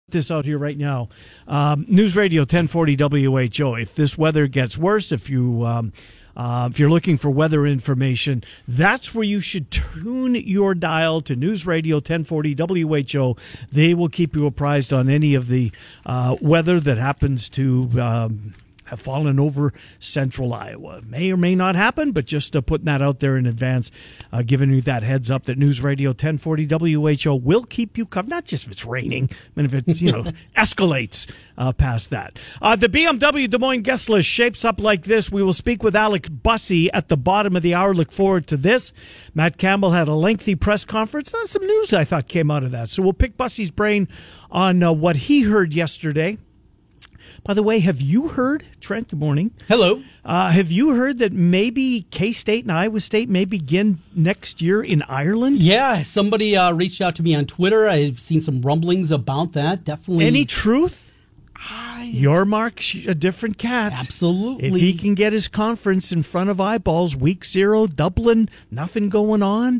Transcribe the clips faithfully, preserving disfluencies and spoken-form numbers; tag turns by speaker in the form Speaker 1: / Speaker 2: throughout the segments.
Speaker 1: This out here right now. Um, News Radio ten forty W H O. If this weather gets worse, if you um, uh, if you're looking for weather information, that's where you should tune your dial to News Radio ten forty W H O. They will keep you apprised on any of the uh, weather that happens to um, have fallen over central Iowa. May or may not happen, but just uh, putting that out there in advance, uh, giving you that heads up that News Radio ten forty W H O will keep you covered, not just if it's raining, but if it you know escalates uh, past that. Uh, the B M W Des Moines guest list shapes up like this. We will speak with Alex Bussey at the bottom of the hour. Look forward to this. Matt Campbell had a lengthy press conference. That's some news I thought came out of that. So we'll pick Bussey's brain on uh, what he heard yesterday. By the way, have you heard, Trent, good morning.
Speaker 2: Hello.
Speaker 1: Uh, have you heard that maybe K-State and Iowa State may begin next year in Ireland?
Speaker 2: Yeah, somebody uh, reached out to me on Twitter. I've seen some rumblings about that. Definitely.
Speaker 1: Any truth?
Speaker 2: I,
Speaker 1: Your Mark's a different cat.
Speaker 2: Absolutely.
Speaker 1: If he can get his conference in front of eyeballs, week zero, Dublin, nothing going on,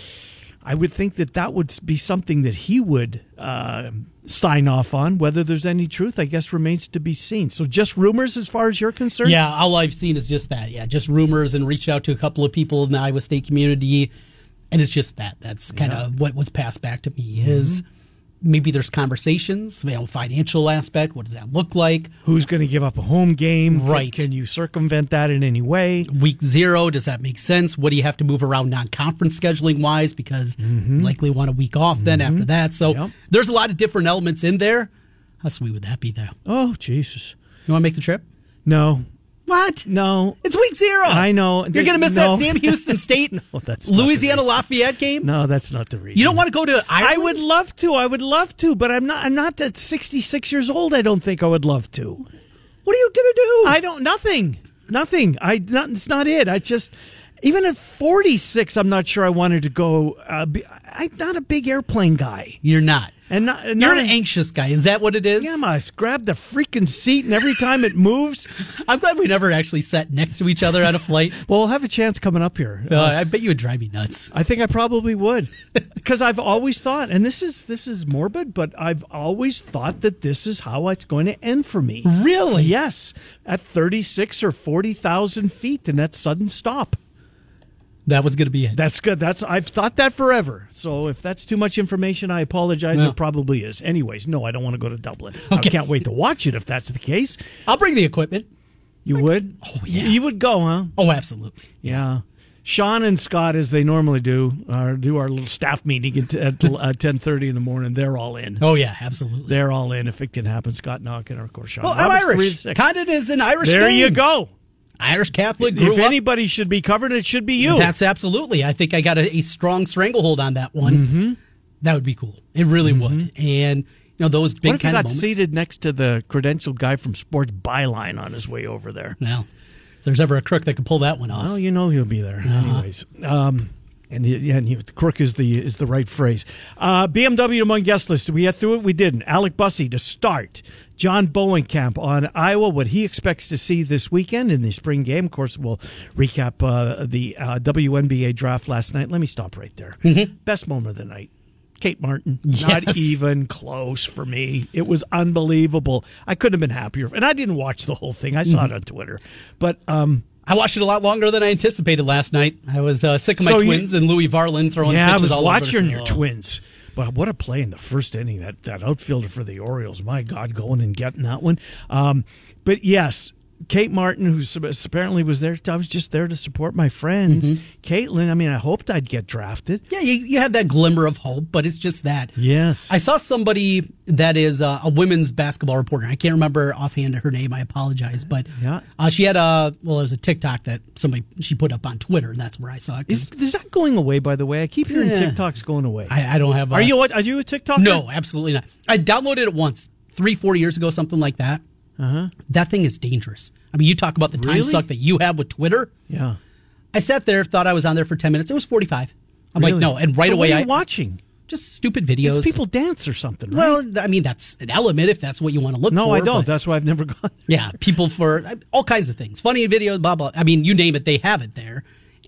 Speaker 1: I would think that that would be something that he would uh, sign off on. Whether there's any truth, I guess, remains to be seen. So just rumors as far as you're concerned?
Speaker 2: Yeah, all I've seen is just that. Yeah, just rumors, and reached out to a couple of people in the Iowa State community, and it's just that. That's kind of yeah. what was passed back to me is... Mm-hmm. Maybe there's conversations, you know, financial aspect. What does that look like?
Speaker 1: Who's going to give up a home game?
Speaker 2: Right.
Speaker 1: Can you circumvent that in any way?
Speaker 2: Week zero, does that make sense? What do you have to move around non-conference scheduling-wise? Because mm-hmm. you likely want a week off then mm-hmm. after that. So yep. there's a lot of different elements in there. How sweet would that be, though?
Speaker 1: Oh, Jesus.
Speaker 2: You want to make the trip?
Speaker 1: No.
Speaker 2: What?
Speaker 1: No.
Speaker 2: It's week zero.
Speaker 1: I know.
Speaker 2: You're going to miss
Speaker 1: no.
Speaker 2: that Sam Houston State,
Speaker 1: no, that's
Speaker 2: Louisiana Lafayette game?
Speaker 1: No, that's not the reason.
Speaker 2: You don't want to go to Ireland?
Speaker 1: I would love to. I would love to, but I'm not I'm not at sixty-six years old. I don't think I would love to.
Speaker 2: What are you going to do?
Speaker 1: I don't nothing. Nothing. I not it's not it. I just even at forty-six I'm not sure I wanted to go uh, be, I'm not a big airplane guy.
Speaker 2: You're not.
Speaker 1: And not, and
Speaker 2: You're
Speaker 1: not,
Speaker 2: an anxious guy. Is that what it is?
Speaker 1: Yeah, I grab the freaking seat, and every time it moves.
Speaker 2: I'm glad we never actually sat next to each other on a flight.
Speaker 1: Well, we'll have a chance coming up here.
Speaker 2: Uh, I bet you would drive me nuts.
Speaker 1: I think I probably would, because I've always thought, and this is this is morbid, but I've always thought that this is how it's going to end for me.
Speaker 2: Really?
Speaker 1: Yes, at thirty-six or forty thousand feet, and that sudden stop.
Speaker 2: That was going to be it.
Speaker 1: That's good. That's I've thought that forever. So if that's too much information, I apologize. No. It probably is. Anyways, no, I don't want to go to Dublin. Okay. I can't wait to watch it if that's the case.
Speaker 2: I'll bring the equipment.
Speaker 1: You like, would?
Speaker 2: Oh, yeah.
Speaker 1: You would go, huh?
Speaker 2: Oh, absolutely.
Speaker 1: Yeah. Sean and Scott, as they normally do, uh, do our little staff meeting at, at uh, ten thirty in the morning. They're all in.
Speaker 2: Oh, yeah, absolutely.
Speaker 1: They're all in if it can happen. Scott Knocken, of course, Sean.
Speaker 2: Well, I'm Irish. Condon is an Irish
Speaker 1: There
Speaker 2: name.
Speaker 1: you go.
Speaker 2: Irish Catholic.
Speaker 1: If
Speaker 2: grew
Speaker 1: anybody
Speaker 2: up.
Speaker 1: should be covered, it should be you.
Speaker 2: That's absolutely. I think I got a, a strong stranglehold on that one.
Speaker 1: Mm-hmm.
Speaker 2: That would be cool. It really mm-hmm. would. And you know those big
Speaker 1: what if
Speaker 2: kind
Speaker 1: you
Speaker 2: of
Speaker 1: got
Speaker 2: moments.
Speaker 1: Seated next to the credentialed guy from Sports Byline on his way over there?
Speaker 2: Well, if there's ever a crook that can pull that one off.
Speaker 1: Well, you know he'll be there. Uh-huh. Anyways, um, and he, yeah, and he, crook is the is the right phrase. Uh, B M W among guest list. Did we get through it? We didn't. Alec Bussey to start. John Bowenkamp on Iowa, what he expects to see this weekend in the spring game. Of course, we'll recap uh, the uh, W N B A draft last night. Let me stop right there.
Speaker 2: Mm-hmm.
Speaker 1: Best moment of the night. Kate Martin.
Speaker 2: Yes.
Speaker 1: Not even close for me. It was unbelievable. I couldn't have been happier. And I didn't watch the whole thing. I saw mm-hmm. it on Twitter. But um,
Speaker 2: I watched it a lot longer than I anticipated last night. I was uh, sick of my
Speaker 1: so
Speaker 2: twins
Speaker 1: you,
Speaker 2: and Louis Varland throwing
Speaker 1: yeah,
Speaker 2: pitches
Speaker 1: I was
Speaker 2: all
Speaker 1: watching
Speaker 2: over.
Speaker 1: your
Speaker 2: oh.
Speaker 1: twins. But what a play in the first inning, that, that outfielder for the Orioles. My God, going and getting that one. Um, but, yes, Kate Martin, who apparently was there, I was just there to support my friend. Mm-hmm. Caitlin, I mean, I hoped I'd get drafted.
Speaker 2: Yeah, you, you have that glimmer of hope, but it's just that.
Speaker 1: Yes.
Speaker 2: I saw somebody that is uh, a women's basketball reporter. I can't remember offhand her name. I apologize. But
Speaker 1: yeah.
Speaker 2: uh, she had a, well, it was a TikTok that somebody, she put up on Twitter, and that's where I saw it.
Speaker 1: Is, is that going away, by the way? I keep hearing
Speaker 2: yeah.
Speaker 1: TikTok's going away.
Speaker 2: I, I don't have a,
Speaker 1: Are you, are you a TikToker?
Speaker 2: No, absolutely not. I downloaded it once, three, four years ago, something like that.
Speaker 1: Uh-huh.
Speaker 2: That thing is dangerous. I mean, you talk about the time
Speaker 1: really?
Speaker 2: suck that you have with Twitter.
Speaker 1: Yeah.
Speaker 2: I sat there, thought I was on there for ten minutes. It was forty-five. I'm
Speaker 1: really?
Speaker 2: like, no. And right
Speaker 1: so
Speaker 2: away,
Speaker 1: what are you
Speaker 2: I
Speaker 1: watching?
Speaker 2: Just stupid videos.
Speaker 1: It's people dance or something, right?
Speaker 2: Well, I mean, that's an element if that's what you want to look
Speaker 1: no,
Speaker 2: for.
Speaker 1: No, I don't.
Speaker 2: But,
Speaker 1: that's why I've never gone.
Speaker 2: Yeah, people for all kinds of things. Funny videos, blah, blah. I mean, you name it, they have it there.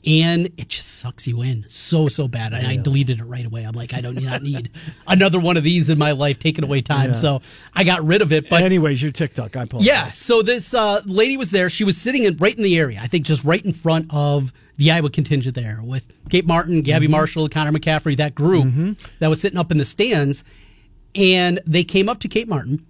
Speaker 2: And it just sucks you in so, so bad. And yeah. I deleted it right away. I'm like, I don't not need another one of these in my life, taking away time. Yeah. So I got rid of it. But
Speaker 1: anyways, your TikTok, I apologize.
Speaker 2: Yeah, so this uh, lady was there. She was sitting in, right in the area, I think just right in front of the Iowa contingent there with Kate Martin, Gabby mm-hmm. Marshall, Connor McCaffrey, that group mm-hmm. that was sitting up in the stands. And they came up to Kate Martin.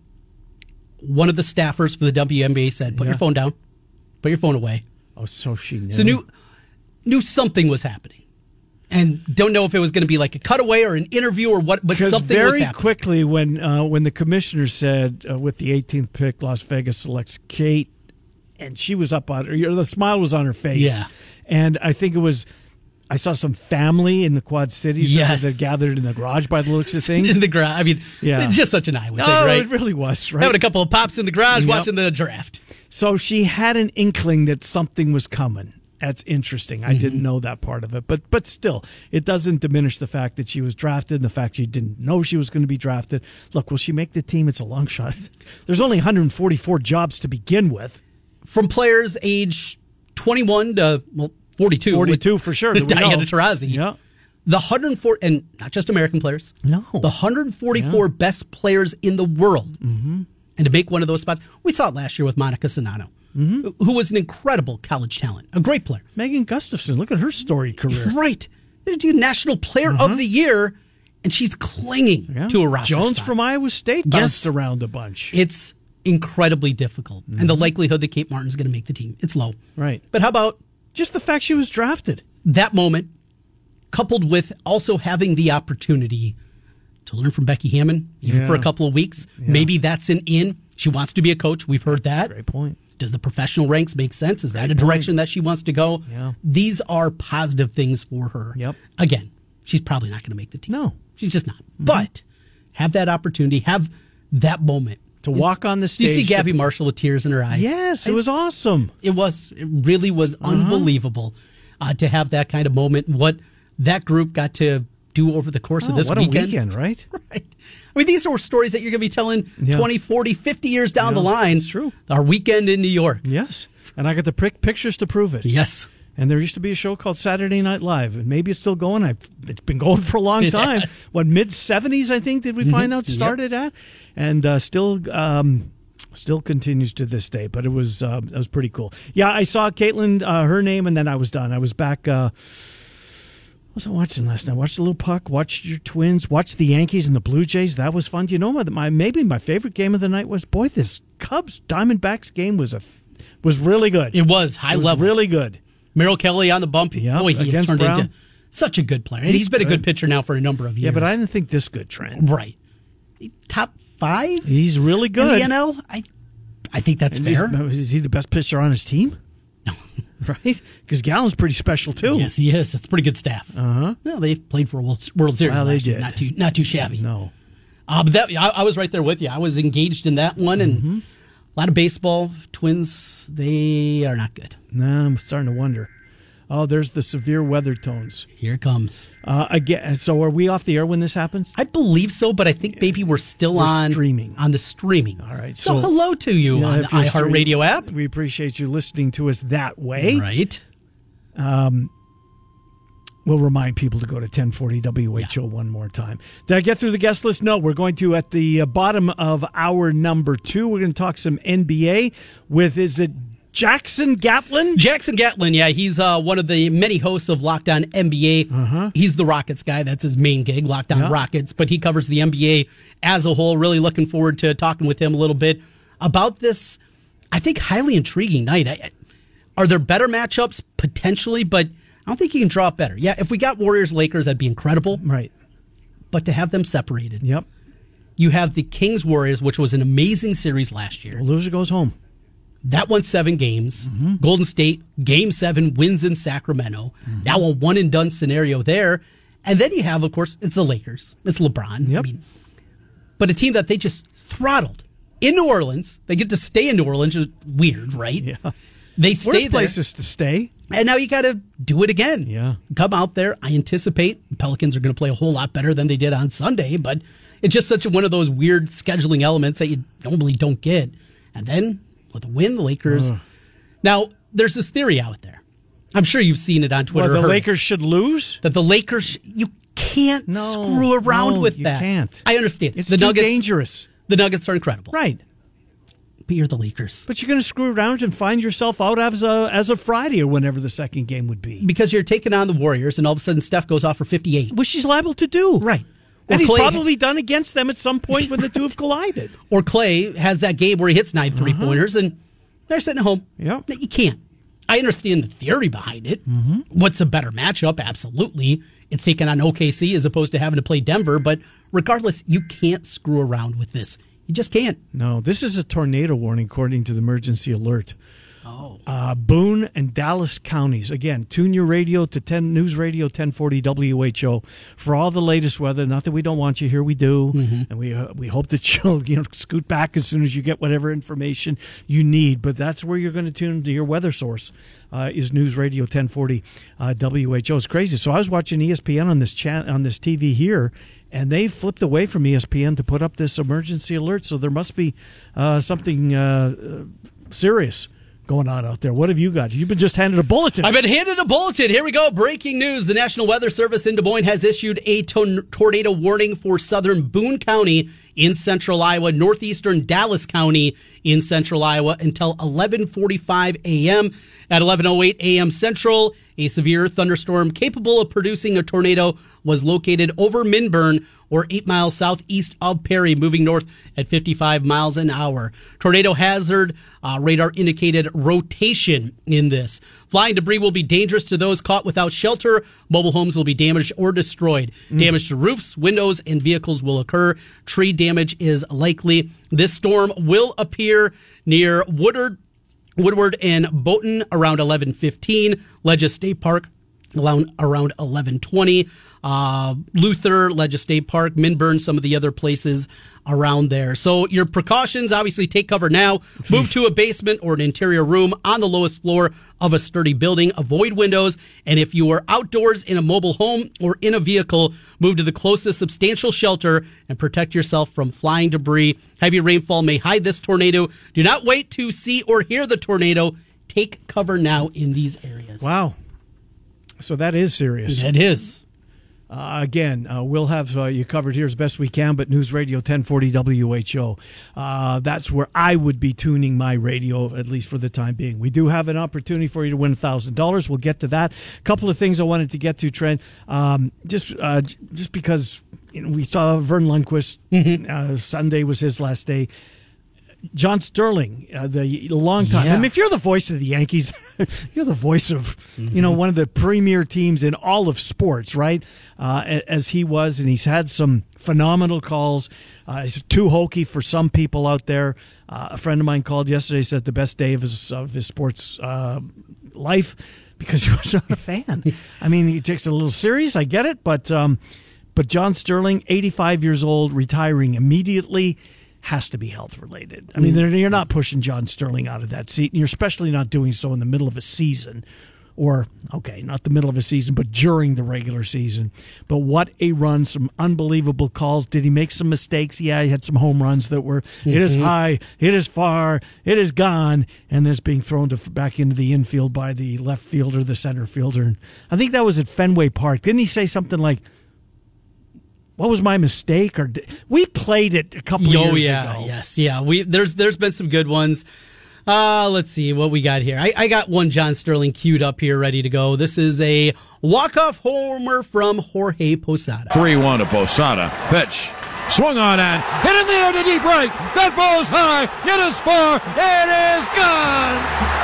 Speaker 2: One of the staffers for the W N B A said, put yeah. your phone down. Put your phone away.
Speaker 1: Oh, so she knew.
Speaker 2: So knew, knew something was happening. And don't know if it was going to be like a cutaway or an interview or what, but something was happening.
Speaker 1: Very quickly when uh, when the commissioner said uh, with the eighteenth pick, Las Vegas selects Kate, and she was up on her, the smile was on her face.
Speaker 2: Yeah.
Speaker 1: And I think it was, I saw some family in the Quad Cities
Speaker 2: yes.
Speaker 1: that gathered in the garage by the looks of things.
Speaker 2: In the garage. I mean, yeah. just such an Iowa
Speaker 1: no,
Speaker 2: thing, right?
Speaker 1: It really was, right?
Speaker 2: Having a couple of pops in the garage
Speaker 1: yep.
Speaker 2: watching the draft.
Speaker 1: So she had an inkling that something was coming. That's interesting. I mm-hmm. didn't know that part of it. But but still, it doesn't diminish the fact that she was drafted and the fact she didn't know she was going to be drafted. Look, will she make the team? It's a long shot. There's only one hundred forty-four jobs to begin with.
Speaker 2: From players age twenty-one to, well, forty-two.
Speaker 1: forty-two for sure.
Speaker 2: Diana Taurasi.
Speaker 1: Yeah.
Speaker 2: The one hundred four, and not just American players.
Speaker 1: No.
Speaker 2: The one hundred forty-four yeah. best players in the world.
Speaker 1: Mm-hmm.
Speaker 2: And to make one of those spots, we saw it last year with Monica Sonano. Mm-hmm. Who was an incredible college talent, a great player.
Speaker 1: Megan Gustafson, look at her storied career.
Speaker 2: Right. National Player uh-huh. of the Year, and she's clinging yeah. to a roster
Speaker 1: Jones
Speaker 2: spot.
Speaker 1: from Iowa State bounced yes. around a bunch.
Speaker 2: It's incredibly difficult, mm-hmm. and the likelihood that Kate Martin's going to make the team, it's low.
Speaker 1: Right.
Speaker 2: But how about
Speaker 1: just the fact she was drafted?
Speaker 2: That moment, coupled with also having the opportunity to learn from Becky Hammon, even
Speaker 1: yeah.
Speaker 2: for a couple of weeks. Yeah. Maybe that's an in. She wants to be a coach. We've heard that.
Speaker 1: Great point.
Speaker 2: Does the professional ranks make sense? Is that a direction that she wants to go?
Speaker 1: Yeah.
Speaker 2: These are positive things for her.
Speaker 1: Yep.
Speaker 2: Again, she's probably not going to make the team.
Speaker 1: No.
Speaker 2: She's just not. Mm-hmm. But have that opportunity, have that moment.
Speaker 1: To walk on the stage.
Speaker 2: You see Gabby Marshall with tears in her eyes.
Speaker 1: Yes, it was awesome.
Speaker 2: It was. It really was uh-huh. unbelievable uh, to have that kind of moment. What that group got to do over the course
Speaker 1: oh,
Speaker 2: of this
Speaker 1: what
Speaker 2: weekend.
Speaker 1: What a weekend, right?
Speaker 2: Right. I mean, these are stories that you're going to be telling
Speaker 1: yeah.
Speaker 2: twenty, forty, fifty years down
Speaker 1: yeah,
Speaker 2: the line.
Speaker 1: It's true.
Speaker 2: Our weekend in New York.
Speaker 1: Yes. And I got the prick pictures to prove it.
Speaker 2: Yes.
Speaker 1: And there used to be a show called Saturday Night Live, and maybe it's still going. I've, it's been going for a long time.
Speaker 2: Yes.
Speaker 1: What, mid seventies, I think, did we find out started yep. at? And uh, still um, still continues to this day. But it was uh, it was pretty cool. Yeah, I saw Caitlin, uh, her name, and then I was done. I was back. Uh, what was I watching last night? Watched the little puck, watched your Twins, watched the Yankees and the Blue Jays. That was fun. Do you know what? My, maybe my favorite game of the night was, boy, this Cubs Diamondbacks game was a was really good.
Speaker 2: It was high
Speaker 1: it was
Speaker 2: level.
Speaker 1: Really good.
Speaker 2: Merrill Kelly on the bump.
Speaker 1: Yep,
Speaker 2: Boy, he has turned
Speaker 1: Brown.
Speaker 2: into such a good player. And he's, he's been good. a good pitcher now for a number of years.
Speaker 1: Yeah, but I didn't think this good, Trent.
Speaker 2: Right. Top five?
Speaker 1: He's really good.
Speaker 2: In the N L? I, I think that's
Speaker 1: and
Speaker 2: fair.
Speaker 1: Is he the best pitcher on his team?
Speaker 2: No.
Speaker 1: Right? Because Gallen's pretty special, too.
Speaker 2: Yes, he is. That's a pretty good staff.
Speaker 1: Uh-huh.
Speaker 2: Well, they played for a World, World Series
Speaker 1: well,
Speaker 2: last
Speaker 1: they
Speaker 2: year.
Speaker 1: did.
Speaker 2: Not too, not too shabby.
Speaker 1: No.
Speaker 2: Uh, but that, I, I was right there with you. I was engaged in that one, and
Speaker 1: mm-hmm.
Speaker 2: a lot of baseball. Twins, they are not good.
Speaker 1: No, I'm starting to wonder. Oh, there's the severe weather tones.
Speaker 2: Here it comes.
Speaker 1: Uh, again, so are we off the air when this happens?
Speaker 2: I believe so, but I think maybe we're still
Speaker 1: we're
Speaker 2: on
Speaker 1: streaming.
Speaker 2: on the streaming.
Speaker 1: All right.
Speaker 2: So, so hello to you
Speaker 1: yeah,
Speaker 2: on the iHeartRadio app.
Speaker 1: We appreciate you listening to us that way.
Speaker 2: Right.
Speaker 1: Um, we'll remind people to go to ten forty W H O yeah. one more time. Did I get through the guest list? No. We're going to, at the bottom of hour number two, we're going to talk some N B A with, is it Jackson Gatlin?
Speaker 2: Jackson Gatlin, yeah. He's uh, one of the many hosts of Locked On N B A.
Speaker 1: Uh-huh.
Speaker 2: He's the Rockets guy. That's his main gig, Locked On
Speaker 1: yeah.
Speaker 2: Rockets. But he covers the N B A as a whole. Really looking forward to talking with him a little bit about this, I think, highly intriguing night. I, are there better matchups? Potentially, but I don't think you can draw it better. Yeah, if we got Warriors-Lakers, that'd be incredible.
Speaker 1: Right.
Speaker 2: But to have them separated.
Speaker 1: Yep.
Speaker 2: You have the Kings-Warriors, which was an amazing series last year.
Speaker 1: The loser goes home.
Speaker 2: That won seven games.
Speaker 1: Mm-hmm.
Speaker 2: Golden State, game seven, wins in Sacramento. Mm-hmm. Now a one-and-done scenario there. And then you have, of course, it's the Lakers. It's LeBron.
Speaker 1: Yep.
Speaker 2: I mean, but a team that they just throttled in New Orleans. They get to stay in New Orleans, which is weird, right?
Speaker 1: Yeah.
Speaker 2: They stay
Speaker 1: Worst
Speaker 2: there.
Speaker 1: places to stay.
Speaker 2: And now you got to do it again.
Speaker 1: Yeah.
Speaker 2: Come out there. I anticipate the Pelicans are going to play a whole lot better than they did on Sunday, but it's just such a, one of those weird scheduling elements that you normally don't get. And then with a win, the Lakers. Uh. Now, there's this theory out there. I'm sure you've seen it on Twitter.
Speaker 1: Well, the Lakers should lose?
Speaker 2: That the Lakers, you can't
Speaker 1: no,
Speaker 2: screw around
Speaker 1: no,
Speaker 2: with
Speaker 1: you
Speaker 2: that.
Speaker 1: Can't.
Speaker 2: I understand.
Speaker 1: It's
Speaker 2: the
Speaker 1: too
Speaker 2: Nuggets,
Speaker 1: dangerous.
Speaker 2: The Nuggets are incredible.
Speaker 1: Right.
Speaker 2: But you're the Lakers.
Speaker 1: But you're going to screw around and find yourself out as a, as of Friday or whenever the second game would be.
Speaker 2: Because you're taking on the Warriors, and all of a sudden Steph goes off for fifty-eight.
Speaker 1: Which he's liable to do.
Speaker 2: Right.
Speaker 1: And
Speaker 2: or
Speaker 1: he's
Speaker 2: Clay,
Speaker 1: probably done against them at some point when the two have collided.
Speaker 2: Or Clay has that game where he hits nine three-pointers, uh-huh. and they're sitting at home.
Speaker 1: Yep.
Speaker 2: You can't. I understand the theory behind it.
Speaker 1: Mm-hmm.
Speaker 2: What's a better matchup? Absolutely. It's taking on O K C as opposed to having to play Denver. But regardless, you can't screw around with this. You just can't.
Speaker 1: No, this is a tornado warning according to the emergency alert.
Speaker 2: Oh.
Speaker 1: Uh, Boone and Dallas counties. Again, tune your radio to ten News Radio ten forty W H O for all the latest weather. Not that we don't want you here, we do,
Speaker 2: mm-hmm.
Speaker 1: and we uh, we hope that you'll you know scoot back as soon as you get whatever information you need. But that's where you're going to tune to your weather source. Uh, is News Radio ten forty uh, W H O. It's crazy. So I was watching E S P N on this chat on this T V here, and they flipped away from E S P N to put up this emergency alert. So there must be uh, something uh, serious going on out there. What have you got? You've been just handed a bulletin.
Speaker 2: I've been handed a bulletin. Here we go. Breaking news. The National Weather Service in Des Moines has issued a to- tornado warning for southern Boone County in central Iowa, northeastern Dallas County in central Iowa until eleven forty-five a.m. At eleven oh eight a.m. Central, a severe thunderstorm capable of producing a tornado was located over Minburn, or eight miles southeast of Perry, moving north at fifty-five miles an hour. Tornado hazard uh, radar indicated rotation in this. Flying debris will be dangerous to those caught without shelter. Mobile homes will be damaged or destroyed. Mm. Damage to roofs, windows, and vehicles will occur. Tree damage is likely. This storm will appear near Woodard, Woodward and Boughton around eleven fifteen. Ledges State Park around, around eleven twenty. Uh, Luther, Ledges State Park, Minburn, some of the other places around there. So your precautions, obviously take cover now. Move to a basement or an interior room on the lowest floor of a sturdy building. Avoid windows. And if you are outdoors in a mobile home or in a vehicle, move to the closest substantial shelter and protect yourself from flying debris. Heavy rainfall may hide this tornado. Do not wait to see or hear the tornado. Take cover now in these areas.
Speaker 1: Wow. So that is serious.
Speaker 2: It is.
Speaker 1: Uh, again, uh, we'll have uh, you covered here as best we can, but News Radio ten forty W H O. Uh, that's where I would be tuning my radio, at least for the time being. We do have an opportunity for you to win one thousand dollars. We'll get to that. A couple of things I wanted to get to, Trent. Um, just uh, just because you know, we saw Vern Lundquist, mm-hmm. uh, Sunday was his last day. John Sterling, uh, the long time.
Speaker 2: Yeah.
Speaker 1: I mean, if you're the voice of the Yankees, you're the voice of, mm-hmm. you know, one of the premier teams in all of sports, right? Uh, as he was, and he's had some phenomenal calls. Uh, he's too hokey for some people out there. Uh, a friend of mine called yesterday, said the best day of his of his sports uh, life because he was not a fan. I mean, he takes it a little serious. I get it, but um, but John Sterling, eighty-five years old, retiring immediately. Has to be health related. I mean, you're not pushing John Sterling out of that seat, and you're especially not doing so in the middle of a season, or okay, not the middle of a season, but during the regular season. But what a run! Some unbelievable calls. Did he make some mistakes? Yeah, he had some home runs that were mm-hmm. it is high, it is far, it is gone, and it's being thrown to back into the infield by the left fielder, the center fielder. And I think that was at Fenway Park. Didn't he say something like, what was my mistake? Or did, we played it a couple
Speaker 2: oh,
Speaker 1: years
Speaker 2: yeah,
Speaker 1: ago.
Speaker 2: Yes, yeah. We there's there's been some good ones. Uh, let's see what we got here. I, I got one John Sterling queued up here, ready to go. This is a walk-off homer from Jorge Posada.
Speaker 3: three one to Posada. Pitch. Swung on and hit in the air to deep right. That ball's high. It is far. It is gone.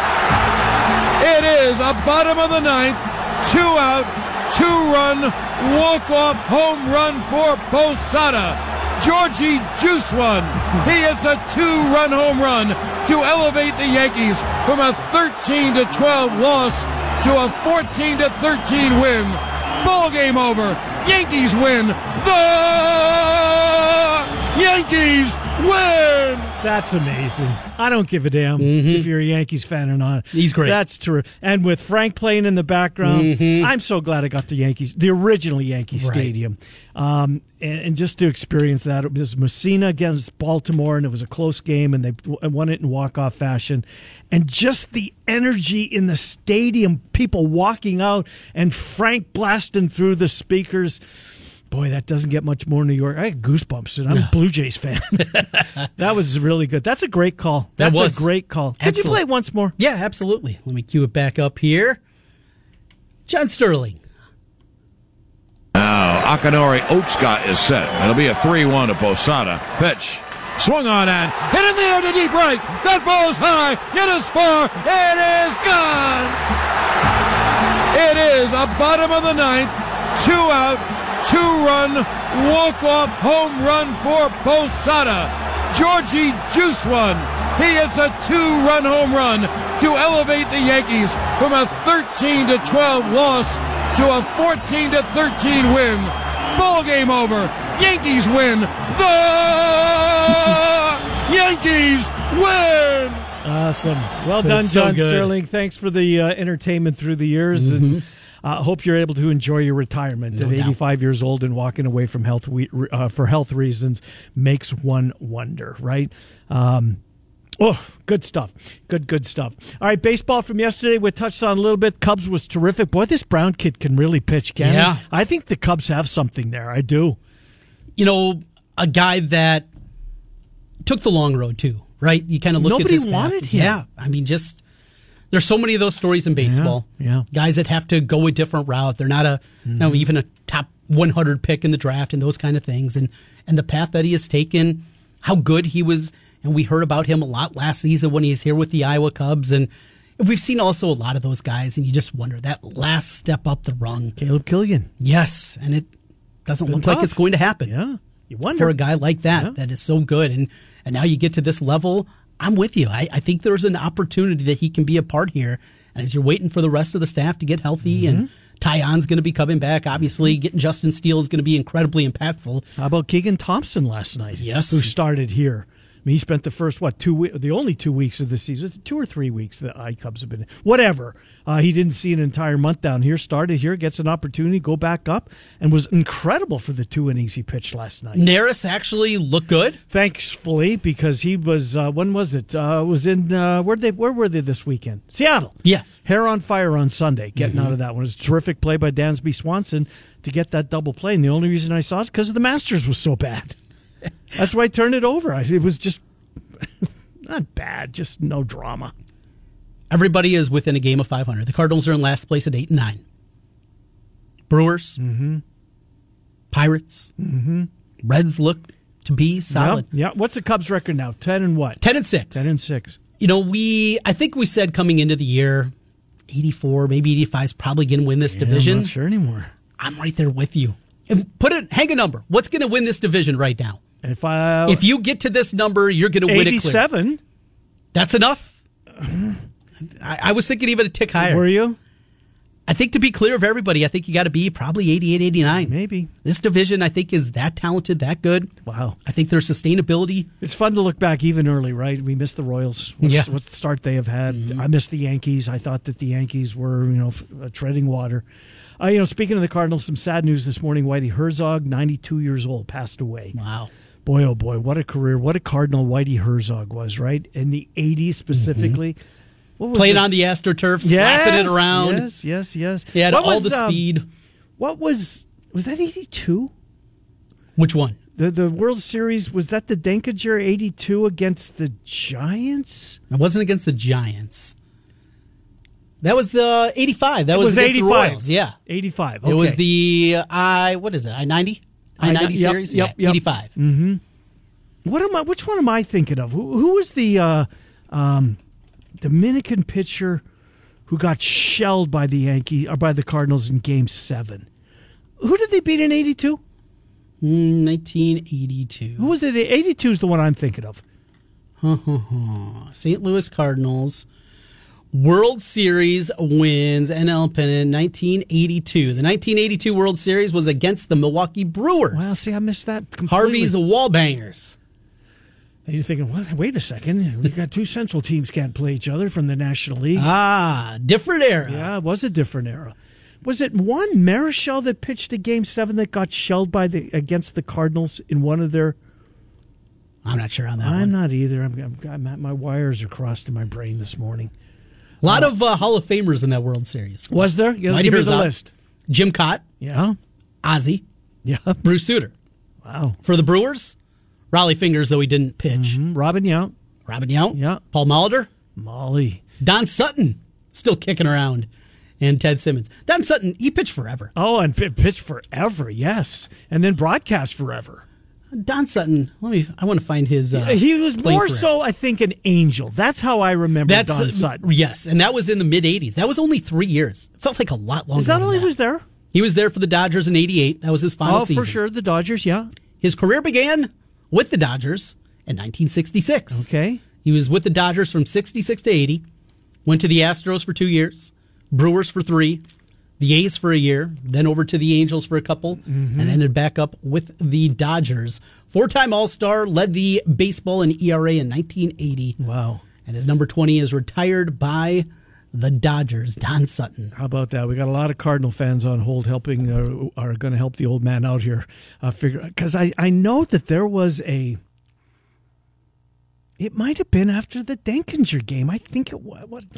Speaker 3: It is a bottom of the ninth. Two out. Two-run walk-off home run for Posada. Georgie Juice one. He hits a two-run home run to elevate the Yankees from a thirteen to twelve loss to a fourteen to thirteen win. Ball game over. Yankees win. The Yankees win.
Speaker 1: That's amazing. I don't give a damn
Speaker 2: Mm-hmm.
Speaker 1: if you're a Yankees fan or not.
Speaker 2: He's great.
Speaker 1: That's true. And with Frank playing in the background,
Speaker 2: Mm-hmm.
Speaker 1: I'm so glad I got the Yankees, the original Yankee
Speaker 2: Right.
Speaker 1: Stadium. Um, and, and just to experience that, it was Messina against Baltimore, and it was a close game, and they won it in walk-off fashion. And just the energy in the stadium, people walking out, and Frank blasting through the speakers. Boy, that doesn't get much more New York. I had goosebumps, and I'm a Blue Jays fan. That was really good. That's a great call.
Speaker 2: That
Speaker 1: That's
Speaker 2: was.
Speaker 1: a great call. Could you
Speaker 2: Excellent.
Speaker 1: play it once more?
Speaker 2: Yeah, absolutely. Let me cue it back up here. John Sterling.
Speaker 3: Now, Akinori Otsuka is set. It'll be a three one to Posada. Pitch. Swung on and hit in the air to deep right. That ball's high. It is far. It is gone. It is a bottom of the ninth. Two out. Two-run walk-off home run for Posada. Georgie Juice one. He hits a two-run home run to elevate the Yankees from a thirteen to twelve loss to a fourteen to thirteen win. Ball game over. Yankees win. The Yankees win.
Speaker 1: Awesome. Well
Speaker 2: That's
Speaker 1: done,
Speaker 2: so
Speaker 1: John
Speaker 2: good.
Speaker 1: Sterling. Thanks for the uh, entertainment through the years.
Speaker 2: Mm-hmm.
Speaker 1: And I uh, hope you're able to enjoy your retirement
Speaker 2: No
Speaker 1: at
Speaker 2: doubt.
Speaker 1: eighty-five years old, and walking away from health we- uh, for health reasons makes one wonder, right? Um, oh, good stuff. Good, good stuff. All right, baseball from yesterday we touched on a little bit. Cubs was terrific. Boy, this Brown kid can really pitch, can
Speaker 2: Yeah.
Speaker 1: he? I think the Cubs have something there. I do.
Speaker 2: You know, a guy that took the long road too, right? You kind of look
Speaker 1: Nobody
Speaker 2: at his path.
Speaker 1: wanted him.
Speaker 2: Yeah, I mean, just there's so many of those stories in baseball.
Speaker 1: Yeah, yeah.
Speaker 2: Guys that have to go a different route. They're not a,
Speaker 1: Mm-hmm.
Speaker 2: you know, even a top one hundred pick in the draft and those kind of things. And and the path that he has taken, how good he was, and we heard about him a lot last season when he was here with the Iowa Cubs, and we've seen also a lot of those guys, and you just wonder that last step up the rung.
Speaker 1: Caleb Killian.
Speaker 2: Yes, and it doesn't
Speaker 1: Been
Speaker 2: look like
Speaker 1: tough.
Speaker 2: it's going to happen.
Speaker 1: Yeah. You wonder.
Speaker 2: For a guy like that,
Speaker 1: Yeah.
Speaker 2: that is so good. And and now you get to this level, I'm with you. I, I think there's an opportunity that he can be a part here. And as you're waiting for the rest of the staff to get healthy,
Speaker 1: Mm-hmm.
Speaker 2: and Tyan's going to be coming back, obviously, getting Justin Steele is going to be incredibly impactful.
Speaker 1: How about Keegan Thompson last night?
Speaker 2: Yes.
Speaker 1: Who started here. I mean, he spent the first, what, two we- the only two weeks of the season, was it two or three weeks the I Cubs have been in? Whatever. Uh, he didn't see an entire month down here, started here, gets an opportunity, go back up, and was incredible for the two innings he pitched last night.
Speaker 2: Neris actually looked good.
Speaker 1: Thankfully, because he was, uh, when was it? Uh, was in, uh, where they, where were they this weekend? Seattle.
Speaker 2: Yes.
Speaker 1: Hair on fire on Sunday, getting
Speaker 2: Mm-hmm.
Speaker 1: out of that one. It was a terrific play by Dansby Swanson to get that double play. And the only reason I saw it is because the Masters was so bad. That's why I turned it over. I, it was just not bad, just no drama.
Speaker 2: Everybody is within a game of five hundred. The Cardinals are in last place at eight and nine. Brewers,
Speaker 1: Mm-hmm.
Speaker 2: Pirates,
Speaker 1: Mm-hmm.
Speaker 2: Reds look to be solid.
Speaker 1: Yeah, yeah. What's the Cubs record now? Ten and what?
Speaker 2: Ten and six.
Speaker 1: Ten and six.
Speaker 2: You know, we I think we said coming into the year, eighty-four, maybe eighty-five is probably going to win this
Speaker 1: Yeah,
Speaker 2: division.
Speaker 1: I'm not sure anymore.
Speaker 2: I'm right there with you. If, put it, hang a number. What's going to win this division right now?
Speaker 1: If I
Speaker 2: If you get to this number, you're going to win it clear.
Speaker 1: eighty-seven,
Speaker 2: That's enough. I, I was thinking even a tick higher.
Speaker 1: were you?
Speaker 2: I think to be clear of everybody, I think you got to be probably eighty-eight, eighty-nine.
Speaker 1: Maybe.
Speaker 2: This division, I think, is that talented, that good.
Speaker 1: Wow.
Speaker 2: I think there's sustainability.
Speaker 1: It's fun to look back even early, right? We missed the Royals. What's,
Speaker 2: Yeah.
Speaker 1: what's the start they have had? I missed the Yankees. I thought that the Yankees were, you know, f- uh, treading water. Uh, you know, speaking of the Cardinals, some sad news this morning. Whitey Herzog, ninety-two years old, passed away.
Speaker 2: Wow.
Speaker 1: Boy, oh boy, what a career. What a Cardinal Whitey Herzog was, right? In the eighties specifically. What was
Speaker 2: Playing
Speaker 1: it?
Speaker 2: on the AstroTurf,
Speaker 1: Yes,
Speaker 2: slapping it around.
Speaker 1: Yes, yes, yes.
Speaker 2: He had
Speaker 1: What
Speaker 2: all
Speaker 1: was,
Speaker 2: the
Speaker 1: um,
Speaker 2: speed.
Speaker 1: What was, was that eighty-two?
Speaker 2: Which one?
Speaker 1: The the World Series, was that the Denkinger eighty-two against the Giants?
Speaker 2: It wasn't against the Giants. That was the eighty-five. That
Speaker 1: It
Speaker 2: was,
Speaker 1: was
Speaker 2: against
Speaker 1: eighty-five.
Speaker 2: the Royals. Yeah.
Speaker 1: eighty-five.
Speaker 2: It was
Speaker 1: okay.
Speaker 2: the I. What is it? I ninety. I ninety
Speaker 1: yep,
Speaker 2: series.
Speaker 1: yep,
Speaker 2: yeah.
Speaker 1: yep.
Speaker 2: eighty-five.
Speaker 1: What am I? Which one am I thinking of? Who, who was the uh, um, Dominican pitcher who got shelled by the Yankees or by the Cardinals in Game Seven? Who did they beat in eighty-two?
Speaker 2: Mm, nineteen eighty-two.
Speaker 1: Who was it? eighty-two is the one I'm thinking of.
Speaker 2: Saint Louis Cardinals. World Series wins N L pennant nineteen eighty-two. The nineteen eighty-two World Series was against the Milwaukee Brewers.
Speaker 1: Well, see, I missed that completely.
Speaker 2: Harvey's Wallbangers.
Speaker 1: And you're thinking, what? Wait a second. We've got two Central teams can't play each other from the National League.
Speaker 2: Ah, different era.
Speaker 1: Yeah, it was a different era. Was it one Marichal that pitched a game seven that got shelled by the against the Cardinals in one of their?
Speaker 2: I'm not sure on that
Speaker 1: I'm
Speaker 2: one.
Speaker 1: not either. I'm, I'm, I'm my wires are crossed in my brain this morning.
Speaker 2: A lot uh, of uh, Hall of Famers in that World Series.
Speaker 1: Was there? Yeah, give me the list.
Speaker 2: Jim Cott.
Speaker 1: Yeah.
Speaker 2: Ozzie.
Speaker 1: Yeah.
Speaker 2: Bruce Sutter.
Speaker 1: Wow.
Speaker 2: For the Brewers, Raleigh Fingers, though he didn't pitch.
Speaker 1: Mm-hmm. Robin Yount.
Speaker 2: Robin Yount.
Speaker 1: Yeah.
Speaker 2: Paul Molitor.
Speaker 1: Molly.
Speaker 2: Don Sutton, still kicking around. And Ted Simmons. Don Sutton, he pitched forever.
Speaker 1: Oh, and pitched forever, yes. And then broadcast forever.
Speaker 2: Don Sutton, let me. I want to find his. Uh,
Speaker 1: he was more career. so, I think, an angel. That's how I remember That's, Don Sutton.
Speaker 2: Uh, yes, and that was in the mid eighties. That was only three years. It felt like a lot longer.
Speaker 1: Is that all he
Speaker 2: that.
Speaker 1: was there?
Speaker 2: He was there for the Dodgers in eighty-eight. That was his final
Speaker 1: oh,
Speaker 2: season.
Speaker 1: Oh, for sure, the Dodgers, yeah.
Speaker 2: His career began with the Dodgers in nineteen sixty-six.
Speaker 1: Okay.
Speaker 2: He was with the Dodgers from sixty-six to eighty. Went to the Astros for two years. Brewers for three. The A's for a year, then over to the Angels for a couple, mm-hmm. and ended back up with the Dodgers. Four-time All-Star, led the baseball in E R A in nineteen eighty.
Speaker 1: Wow.
Speaker 2: And his number twenty is retired by the Dodgers, Don Sutton.
Speaker 1: How about that? We got a lot of Cardinal fans on hold helping, uh, are going to help the old man out here. Uh, figure Because I, I know that there was a, it might have been after the Denkinger game. I think it was. What?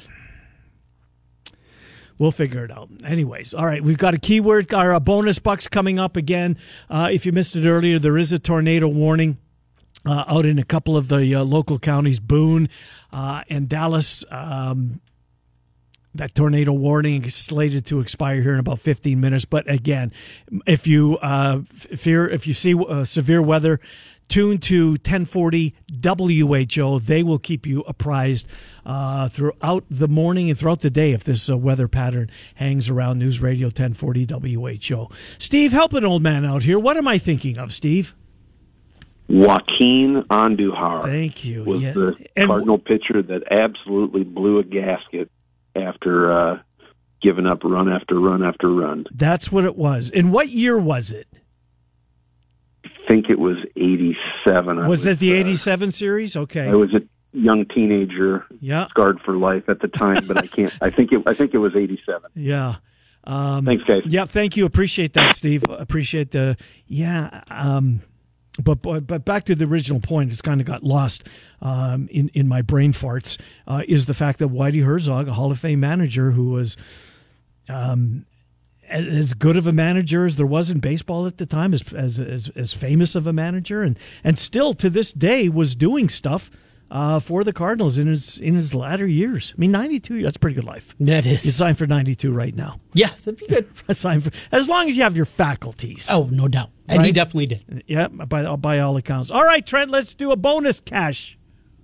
Speaker 1: We'll figure it out. Anyways, all right, we've got a keyword, our bonus bucks coming up again. Uh, if you missed it earlier, there is a tornado warning uh, out in a couple of the uh, local counties, Boone uh, and Dallas. Um, that tornado warning is slated to expire here in about fifteen minutes. But again, if you uh, fear, if you see uh, severe weather, tune to ten forty W H O. They will keep you apprised uh, throughout the morning and throughout the day if this uh, weather pattern hangs around. News Radio ten forty W H O. Steve, help an old man out here. What am I thinking of, Steve?
Speaker 4: Joaquin Andujar.
Speaker 1: Thank you.
Speaker 4: Was
Speaker 1: yeah.
Speaker 4: the
Speaker 1: and,
Speaker 4: Cardinal pitcher that absolutely blew a gasket after uh, giving up run after run after run.
Speaker 1: That's what it was. And what year was it?
Speaker 4: I think it was eighty-seven.
Speaker 1: Was,
Speaker 4: was
Speaker 1: it the
Speaker 4: uh,
Speaker 1: eighty-seven series? Okay.
Speaker 4: I was a young teenager,
Speaker 1: yeah.
Speaker 4: scarred for life at the time, but I can't. I think it. I think it was eighty-seven.
Speaker 1: Yeah. Um,
Speaker 4: Thanks, guys.
Speaker 1: Yeah, thank you. Appreciate that, Steve. Appreciate the yeah. Um, but but back to the original point, it's kind of got lost um, in in my brain farts. Uh, is the fact that Whitey Herzog, a Hall of Fame manager who was um, as good of a manager as there was in baseball at the time, as as as, as famous of a manager, and and still to this day was doing stuff uh, for the Cardinals in his in his latter years. I mean, ninety-two, that's a pretty good life.
Speaker 2: That is.
Speaker 1: You sign for ninety-two right now.
Speaker 2: Yeah, that'd be good.
Speaker 1: Sign for, as long as you have your faculties.
Speaker 2: Oh, no doubt. And
Speaker 1: right?
Speaker 2: he definitely did.
Speaker 1: Yeah, by, by all accounts. All right, Trent, let's do a bonus cash.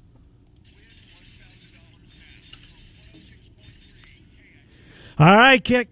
Speaker 1: All right, kick.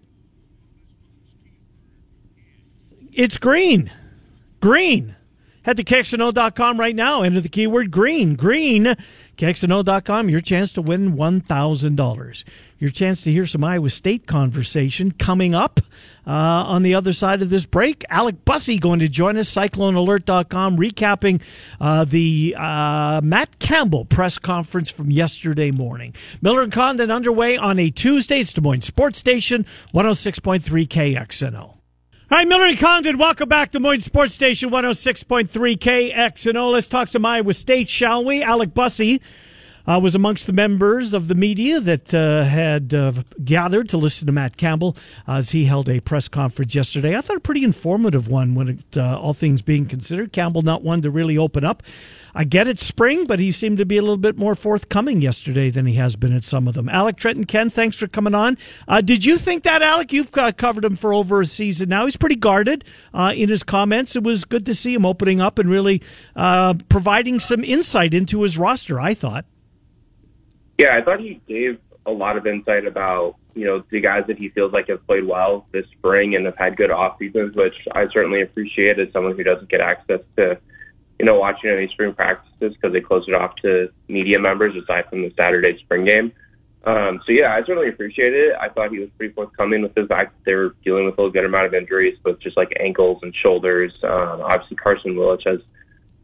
Speaker 1: It's green. Green. Head to K X N O dot com right now. Enter the keyword green. Green. K X N O dot com. Your chance to win one thousand dollars. Your chance to hear some Iowa State conversation coming up uh, on the other side of this break. Alec Bussey going to join us. Cyclone Alert dot com recapping uh, the uh, Matt Campbell press conference from yesterday morning. Miller and Condon underway on a Tuesday. It's Des Moines Sports Station, one oh six point three K X N O. All right, Miller and Condon, welcome back to Des Moines Sports Station, one oh six point three K X N O. Let's talk some Iowa State, shall we? Alec Bussey uh, was amongst the members of the media that uh, had uh, gathered to listen to Matt Campbell uh, as he held a press conference yesterday. I thought a pretty informative one when it, uh, all things being considered. Campbell not one to really open up. I get it's spring, but he seemed to be a little bit more forthcoming yesterday than he has been at some of them. Alec, Trent, and Ken, thanks for coming on. Uh, did you think that, Alec? You've uh, covered him for over a season now. He's pretty guarded uh, in his comments. It was good to see him opening up and really uh, providing some insight into his roster, I thought.
Speaker 5: Yeah, I thought he gave a lot of insight about, you know, the guys that he feels like have played well this spring and have had good off seasons, which I certainly appreciate as someone who doesn't get access to, you know, watching any spring practices because they close it off to media members aside from the Saturday spring game. Um, so, yeah, I certainly appreciated it. I thought he was pretty forthcoming with the fact that they were dealing with a good amount of injuries, but just like ankles and shoulders. Um, obviously, Carson Willich has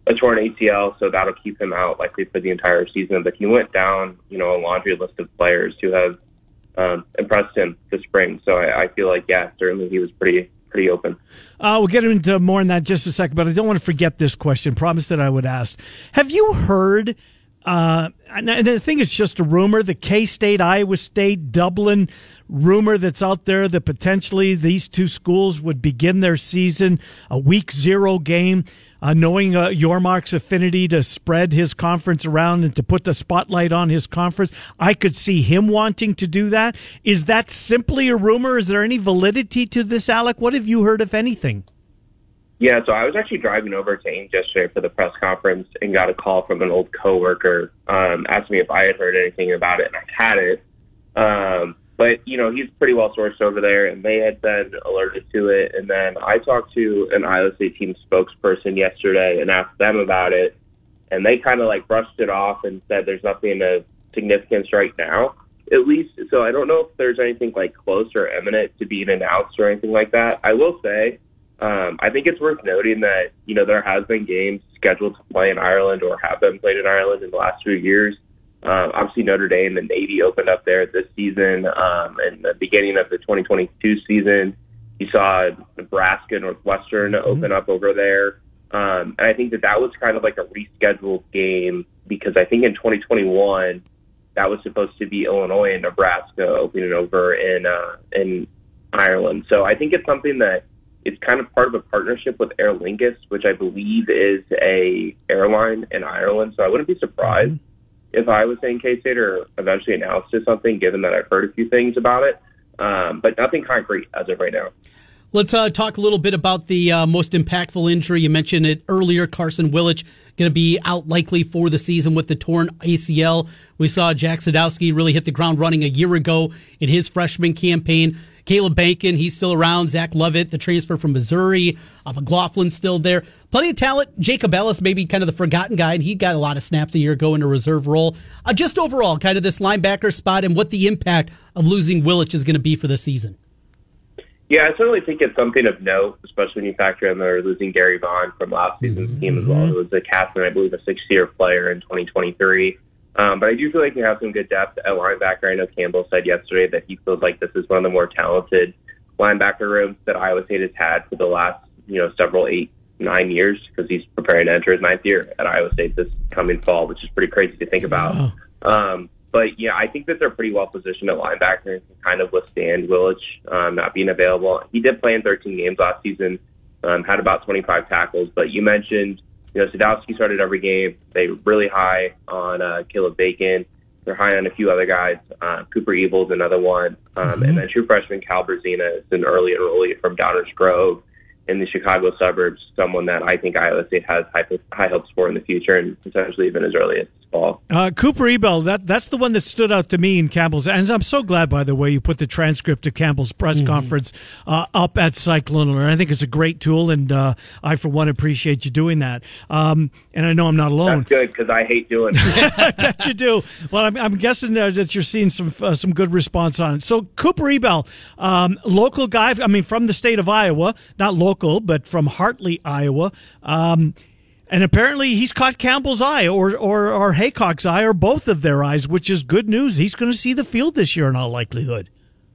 Speaker 5: a torn A C L, so that'll keep him out likely for the entire season. But he went down, you know, a laundry list of players who have um, impressed him this spring. So I, I feel like, yeah, certainly he was pretty pretty open.
Speaker 1: Uh, we'll get into more on that in just a second, but I don't want to forget this question. Promised that I would ask. Have you heard, uh, and I think it's just a rumor, the K-State, Iowa State, Dublin rumor that's out there that potentially these two schools would begin their season a week zero game, uh, knowing uh, Yormark's affinity to spread his conference around and to put the spotlight on his conference. I could see him wanting to do that. Is that simply a rumor? Is there any validity to this, Alec? What have you heard, if anything?
Speaker 5: Yeah, so I was actually driving over to Ames yesterday for the press conference and got a call from an old coworker um, asking me if I had heard anything about it, and I hadn't. Um, but, you know, he's pretty well sourced over there, and they had been alerted to it. And then I talked to an Iowa State team spokesperson yesterday and asked them about it, and they kind of, like, brushed it off and said there's nothing of significance right now, at least. So I don't know if there's anything, like, close or imminent to being announced or anything like that. I will say, Um, I think it's worth noting that, you know, there has been games scheduled to play in Ireland or have been played in Ireland in the last few years. Um, obviously, Notre Dame and Navy opened up there this season. Um, and the beginning of the twenty twenty-two season, you saw Nebraska, Northwestern mm-hmm. open up over there. Um, and I think that that was kind of like a rescheduled game because I think in twenty twenty-one, that was supposed to be Illinois and Nebraska opening over in uh, in Ireland. So I think it's something that it's kind of part of a partnership with Aer Lingus, which I believe is a airline in Ireland. So I wouldn't be surprised mm-hmm. if I was saying K-State or eventually announced it something, given that I've heard a few things about it. Um, but nothing concrete as of right now.
Speaker 2: Let's uh, talk a little bit about the uh, most impactful injury. You mentioned it earlier. Carson Willich going to be out likely for the season with the torn A C L. We saw Jack Sadowski really hit the ground running a year ago in his freshman campaign. Caleb Bankin, he's still around. Zach Lovett, the transfer from Missouri. Uh, McLaughlin's still there. Plenty of talent. Jacob Ellis, maybe kind of the forgotten guy, and he got a lot of snaps a year ago in a reserve role. Uh, just overall, kind of this linebacker spot and what the impact of losing Willich is going to be for the season.
Speaker 5: Yeah, I certainly think it's something of note, especially when you factor in they're losing Gary Vaughn from last season's mm-hmm. team as well, who was a captain, I believe, a six-year player in twenty twenty-three. Um, but I do feel like we have some good depth at linebacker. I know Campbell said yesterday that he feels like this is one of the more talented linebacker rooms that Iowa State has had for the last, you know, several, eight, nine years, because he's preparing to enter his ninth year at Iowa State this coming fall, which is pretty crazy to think about. Wow. Um, but, yeah, I think that they're pretty well positioned at linebacker and can kind of withstand Willich um, not being available. He did play in thirteen games last season, um, had about twenty-five tackles. But you mentioned, you know, Sadowski started every game. They were really high on uh, Caleb Bacon. They're high on a few other guys. Uh, Cooper Ebel's another one. Um, mm-hmm. And then true freshman Cal Brzezina is an early enrollee from Downers Grove in the Chicago suburbs, someone that I think Iowa State has high, high hopes for in the future and potentially even as early as fall.
Speaker 1: Uh, Cooper Ebel, that, that's the one that stood out to me in Campbell's. And I'm so glad, by the way, you put the transcript of Campbell's press mm-hmm. conference uh, up at Cyclone Alert. I think it's a great tool, and uh, I, for one, appreciate you doing that. Um, and I know I'm not alone.
Speaker 5: That's good, because I hate doing it.
Speaker 1: That you do. Well, I'm, I'm guessing uh, that you're seeing some uh, some good response on it. So Cooper Ebel, um, local guy, I mean, from the state of Iowa, not local, but from Hartley, Iowa. Um, and apparently he's caught Campbell's eye or, or, or Haycock's eye or both of their eyes, which is good news. He's going to see the field this year in all likelihood.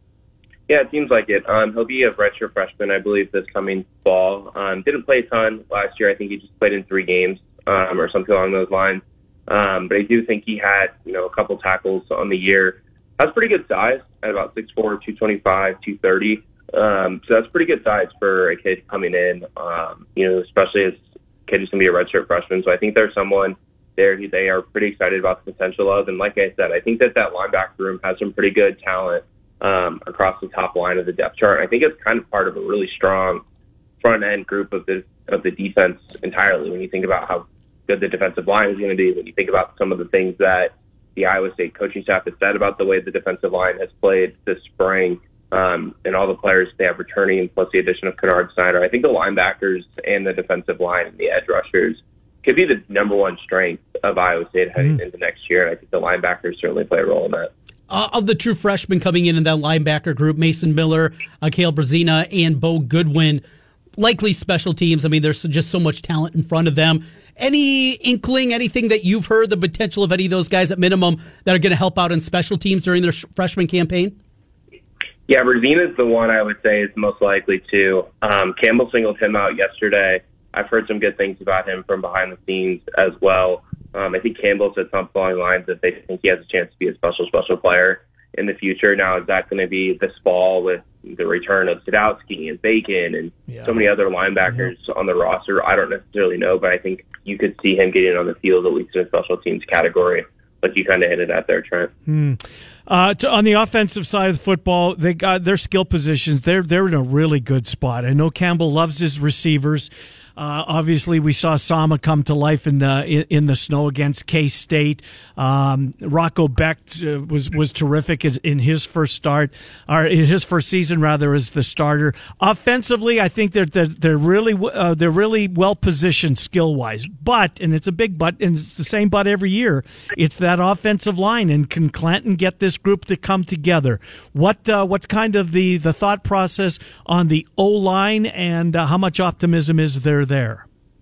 Speaker 5: Yeah, it seems like it. Um, he'll be a redshirt freshman, I believe, this coming fall. Um, didn't play a ton last year. I think he just played in three games um, or something along those lines. Um, but I do think he had, you know, a couple tackles on the year. That's pretty good size at about six four, two twenty-five, two thirty. Um, so that's pretty good size for a kid coming in, um, you know, especially as a kid who's going to be a redshirt freshman. So I think there's someone there who they are pretty excited about the potential of. And like I said, I think that that linebacker room has some pretty good talent um, across the top line of the depth chart. I think it's kind of part of a really strong front end group of the of the defense entirely. When you think about how good the defensive line is going to be, when you think about some of the things that the Iowa State coaching staff has said about the way the defensive line has played this spring, um, and all the players they have returning, plus the addition of Kennard Snyder, I think the linebackers and the defensive line and the edge rushers could be the number one strength of Iowa State heading mm. into next year. And I think the linebackers certainly play a role in that.
Speaker 2: Uh, of the true freshmen coming in in that linebacker group, Mason Miller, uh, Caleb Brzezina, and Bo Goodwin, likely special teams. I mean, there's just so much talent in front of them. Any inkling, anything that you've heard, the potential of any of those guys at minimum that are going to help out in special teams during their sh- freshman campaign?
Speaker 5: Yeah, Rosina is the one I would say is most likely to. Um, Campbell singled him out yesterday. I've heard some good things about him from behind the scenes as well. Um, I think Campbell said something along the lines that they think he has a chance to be a special, special player in the future. Now, is that going to be this fall with the return of Sadowski and Bacon and yeah. so many other linebackers mm-hmm. on the roster? I don't necessarily know, but I think you could see him getting on the field, at least in a special teams category, like you kind of hinted at there, Trent.
Speaker 1: Hmm. Uh, to, on the offensive side of the football, they got their skill positions. They're they're in a really good spot. I know Campbell loves his receivers. Uh, obviously, we saw Sama come to life in the in, in the snow against K-State. Um, Rocco Beck uh, was was terrific in, in his first start, or in his first season rather, as the starter. Offensively, I think they're they're, they're really uh, they're really well positioned skill wise. But, and it's a big but, and it's the same but every year. It's that offensive line, and can Clanton get this group to come together? What uh, what's kind of the the thought process on the O line, and uh, how much optimism is there there?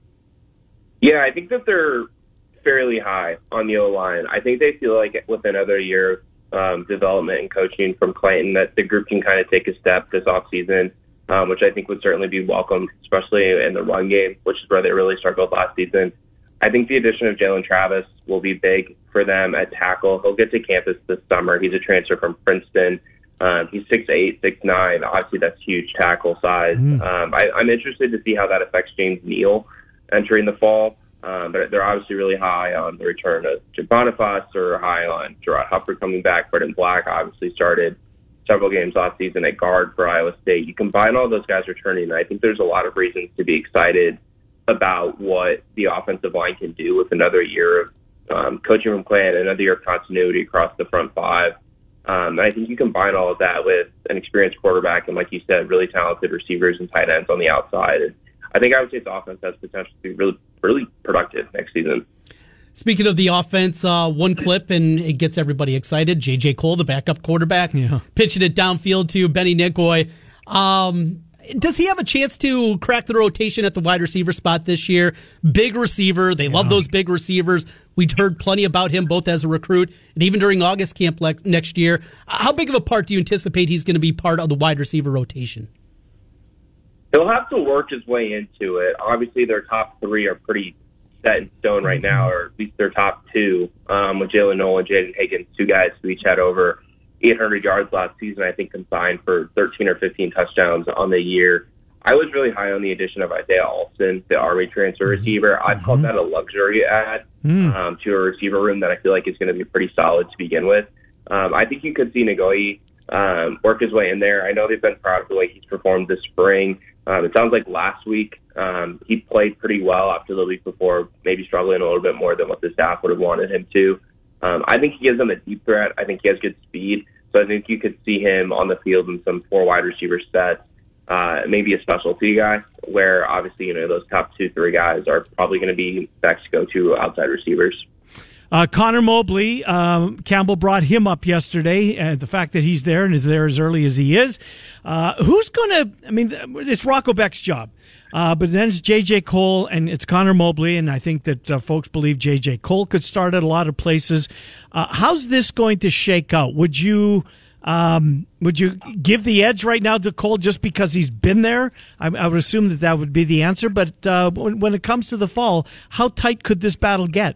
Speaker 5: Yeah, I think that they're fairly high on the O-line. I think they feel like with another year of um, development and coaching from Clanton that the group can kind of take a step this offseason, um, which I think would certainly be welcomed, especially in the run game, which is where they really struggled last season. I think the addition of Jalen Travis will be big for them at tackle. He'll get to campus this summer. He's a transfer from Princeton. Um, he's six eight, six nine. Obviously, that's huge tackle size. Mm. Um, I, I'm interested to see how that affects James Neal entering the fall. Um, but they're obviously really high on the return of Jim Boniface, or high on Gerard Hufford coming back. Brendan Black obviously started several games last season at guard for Iowa State. You combine all those guys returning, and I think there's a lot of reasons to be excited about what the offensive line can do with another year of um, coaching from Clanton, another year of continuity across the front five. Um, and I think you combine all of that with an experienced quarterback and, like you said, really talented receivers and tight ends on the outside. And I think I would say the offense has potential to be really, really productive next season.
Speaker 2: Speaking of the offense, uh, one clip, and it gets everybody excited. J J. Cole, the backup quarterback, yeah. pitching it downfield to Benny Nicoy. Um, does he have a chance to crack the rotation at the wide receiver spot this year? Big receiver. They yeah. love those big receivers. We'd heard plenty about him both as a recruit and even during August camp le- next year. How big of a part do you anticipate he's going to be part of the wide receiver rotation?
Speaker 5: He'll have to work his way into it. Obviously, their top three are pretty set in stone right now, or at least their top two, um, with Jalen Noel and Jaden Higgins, two guys who each had over eight hundred yards last season, I think combined for thirteen or fifteen touchdowns on the year. I was really high on the addition of Isaiah Alston, the Army transfer receiver. I'd call that a luxury add mm. um, to a receiver room that I feel like is going to be pretty solid to begin with. Um, I think you could see Ngoyi um, work his way in there. I know they've been proud of the way he's performed this spring. Um, it sounds like last week um, he played pretty well after the week before, maybe struggling a little bit more than what the staff would have wanted him to. Um, I think he gives them a deep threat. I think he has good speed. So I think you could see him on the field in some four wide receiver sets, uh, maybe a specialty guy, where obviously, you know, those top two, three guys are probably going to be best to go to outside receivers.
Speaker 1: Uh, Connor Mobley, um, Campbell brought him up yesterday, and the fact that he's there and is there as early as he is. Uh, who's going to, I mean, it's Rocco Beck's job, uh, but then it's J J. Cole and it's Connor Mobley, and I think that uh, folks believe J J. Cole could start at a lot of places. Uh, how's this going to shake out? Would you um, would you give the edge right now to Cole just because he's been there? I, I would assume that that would be the answer, but uh, when, when it comes to the fall, how tight could this battle get?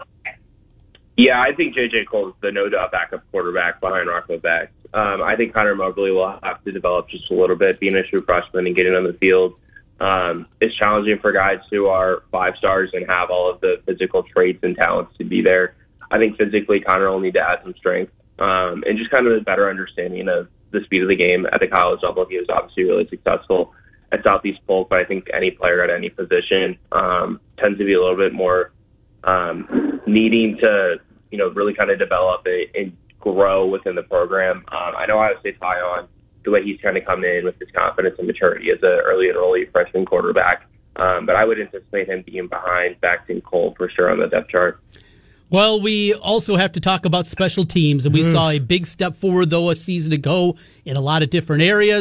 Speaker 5: Yeah, I think J J. Cole is the no-doubt backup quarterback behind Rocco Beck. Um, I think Connor Mobley will have to develop just a little bit, being a true freshman and getting on the field. Um, it's challenging for guys who are five stars and have all of the physical traits and talents to be there. I think physically Connor will need to add some strength um, and just kind of a better understanding of the speed of the game at the college level. He was obviously really successful at Southeast Polk, but I think any player at any position um, tends to be a little bit more um, needing to, you know, really kind of develop it and grow within the program. Um, I know Iowa State's high on the way he's kind of come in with his confidence and maturity as an early enrollee freshman quarterback. Um, but I would anticipate him being behind Baxton Cole for sure on the depth chart.
Speaker 2: Well, we also have to talk about special teams, and we mm. saw a big step forward, though, a season ago in a lot of different areas.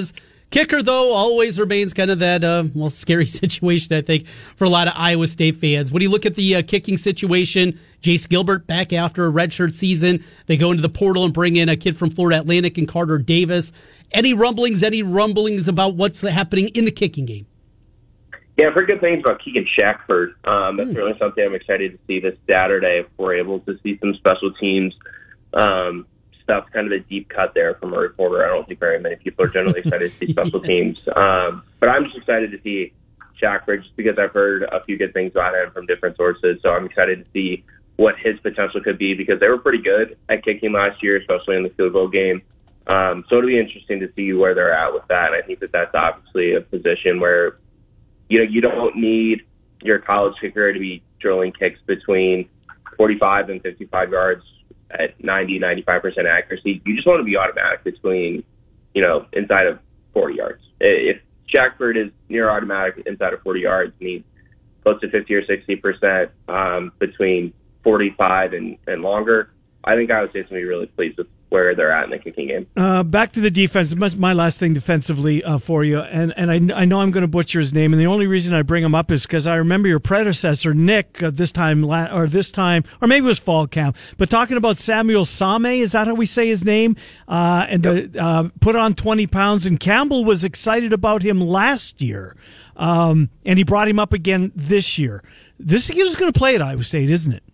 Speaker 2: Kicker, though, always remains kind of that, uh, well, scary situation, I think, for a lot of Iowa State fans. When you look at the uh, kicking situation, Jace Gilbert back after a redshirt season. They go into the portal and bring in a kid from Florida Atlantic and Carter Davis. Any rumblings, any rumblings about what's happening in the kicking game?
Speaker 5: Yeah, I've heard good things about Keegan Shackford. Um, that's
Speaker 2: Hmm.
Speaker 5: really something I'm excited to see this Saturday if we're able to see some special teams um, stuff, kind of a deep cut there from a reporter. I don't think very many people are generally excited to see special teams. Um, but I'm just excited to see Shackford just because I've heard a few good things about him from different sources. So I'm excited to see what his potential could be because they were pretty good at kicking last year, especially in the field goal game. Um, so it'll be interesting to see where they're at with that. And I think that that's obviously a position where you know, you don't need your college kicker to be drilling kicks between forty-five and fifty-five yards at ninety, ninety-five percent accuracy. You just want to be automatic between, you know, inside of forty yards. If Shackford is near automatic inside of forty yards and he's close to fifty or sixty percent um, between forty-five and, and longer, I think Iowa State's going to be really pleased with where they're at in the kicking game.
Speaker 1: Uh, back to the defense. My last thing defensively uh, for you, and and I, I know I'm going to butcher his name, and the only reason I bring him up is because I remember your predecessor Nick uh, this time la- or this time or maybe it was fall camp, but talking about Samuel Same, is that how we say his name? Uh, and the, uh, put on twenty pounds, and Campbell was excited about him last year, um, and he brought him up again this year. This kid is going to play at Iowa State, isn't it?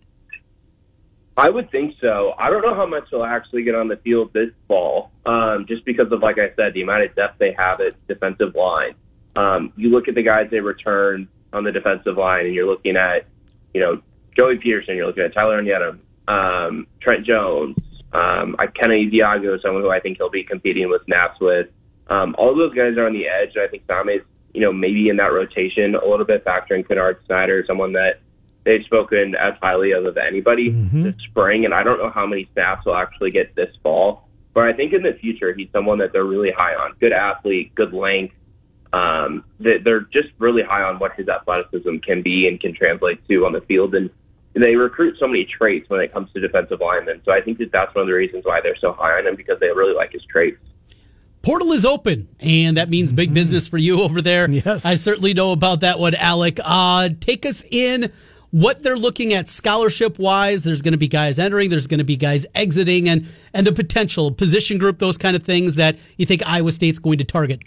Speaker 5: I would think so. I don't know how much he'll actually get on the field this fall, um, just because of, like I said, the amount of depth they have at defensive line. Um, you look at the guys they return on the defensive line, and you're looking at, you know, Joey Peterson, you're looking at Tyler Onyedem, um, Trent Jones, um, Kennedy Diago, someone who I think he'll be competing with snaps with. Um, all of those guys are on the edge, and I think Same's, you know, maybe in that rotation a little bit, factoring Kennard Snyder, someone that they've spoken as highly of of anybody mm-hmm. this spring, and I don't know how many snaps will actually get this fall. But I think in the future, he's someone that they're really high on. Good athlete, good length. Um, they're just really high on what his athleticism can be and can translate to on the field. And they recruit so many traits when it comes to defensive linemen. So I think that that's one of the reasons why they're so high on him, because they really like his traits.
Speaker 2: Portal is open, and that means big business for you over there.
Speaker 1: Yes.
Speaker 2: I certainly know about that one, Alec. Uh, take us in what they're looking at scholarship-wise. There's going to be guys entering, there's going to be guys exiting, and, and the potential position group, those kind of things that you think Iowa State's going to target.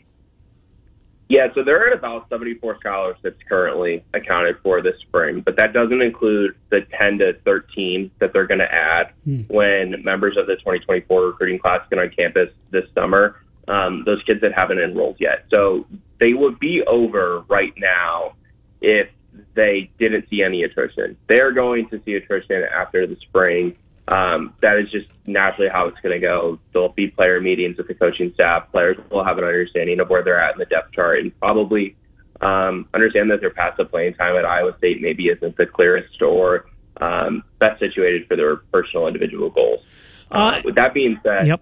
Speaker 5: Yeah, so they're at about seventy-four scholarships currently accounted for this spring, but that doesn't include the ten to thirteen that they're going to add hmm. when members of the twenty twenty-four recruiting class get on campus this summer, um, those kids that haven't enrolled yet. So they would be over right now if they didn't see any attrition. They're going to see attrition after the spring. Um, that is just naturally how it's going to go. There'll be player meetings with the coaching staff. Players will have an understanding of where they're at in the depth chart and probably um, understand that their passive playing time at Iowa State maybe isn't the clearest or um, best situated for their personal individual goals. Uh, uh, with that being said,
Speaker 1: yep.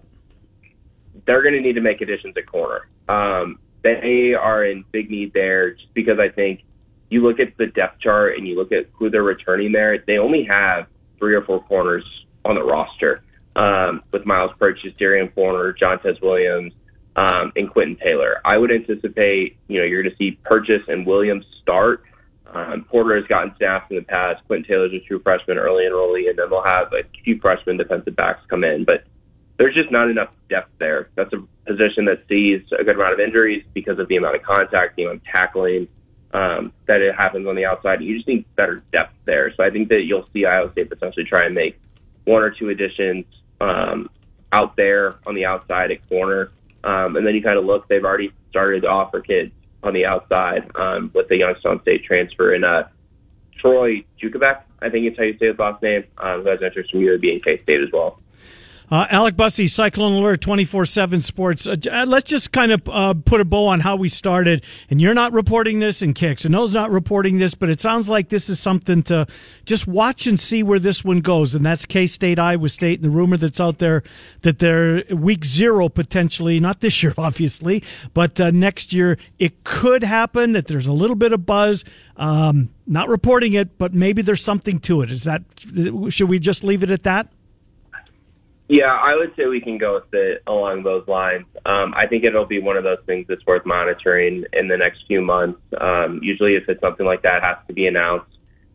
Speaker 5: they're going to need to make additions at corner. Um, they are in big need there just because I think you look at the depth chart and you look at who they're returning there, they only have three or four corners on the roster, um, with Miles Purchase, Darian Forner, Jontez Williams, um, and Quentin Taylor. I would anticipate, you know, you're going to see Purchase and Williams start. Um, Porter has gotten snaps in the past. Quentin Taylor's a true freshman, early enrollee, and then they'll have a few freshman defensive backs come in. But there's just not enough depth there. That's a position that sees a good amount of injuries because of the amount of contact, the amount of tackling um, that it happens on the outside. You just need better depth there. So I think that you'll see Iowa State potentially try and make one or two additions um, out there on the outside at corner. Um, and then you kind of look, they've already started to offer kids on the outside um, with the Youngstown State transfer. And uh, Troy Jukabek, I think it's how you say his last name, um, who has interest from U A B and K-State as well.
Speaker 1: Uh, Alec Bussey, Cyclone Alert, twenty-four seven Sports. Uh, let's just kind of uh, put a bow on how we started. And you're not reporting this, and Kicks, and No's not reporting this, but it sounds like this is something to just watch and see where this one goes. And that's K-State, Iowa State, and the rumor that's out there that they're week zero potentially, not this year, obviously, but uh, next year it could happen, that there's a little bit of buzz. Um, not reporting it, but maybe there's something to it. Is that, should we just leave it at that?
Speaker 5: Yeah, I would say we can go with it along those lines. Um, I think it'll be one of those things that's worth monitoring in the next few months. Um, usually if it's something like that, it has to be announced